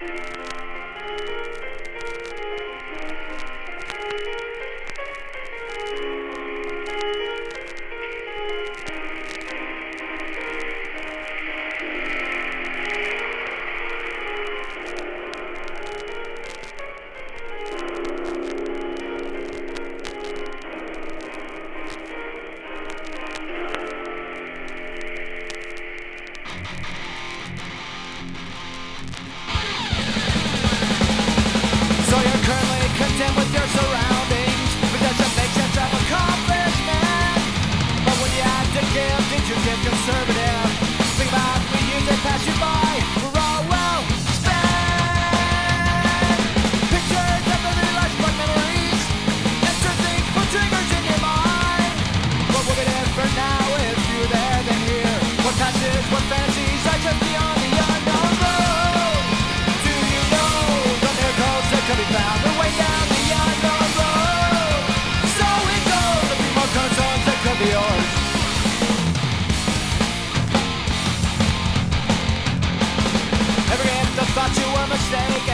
So you're currently content with your surroundings, but doesn't make sense of accomplishment. But when you have to give, things you get conservative. Think about the years that pass you by, we're all well spent. Pictures of the real life like memories, and certain things put triggers in your mind. What would be different now if you were there than here? What passes, what fantasies are just beyond the unknown road? Do you know the miracles that can be found the way down the unknown road? So it goes, the few more concerns that could be yours. Ever get the thought you were mistaken?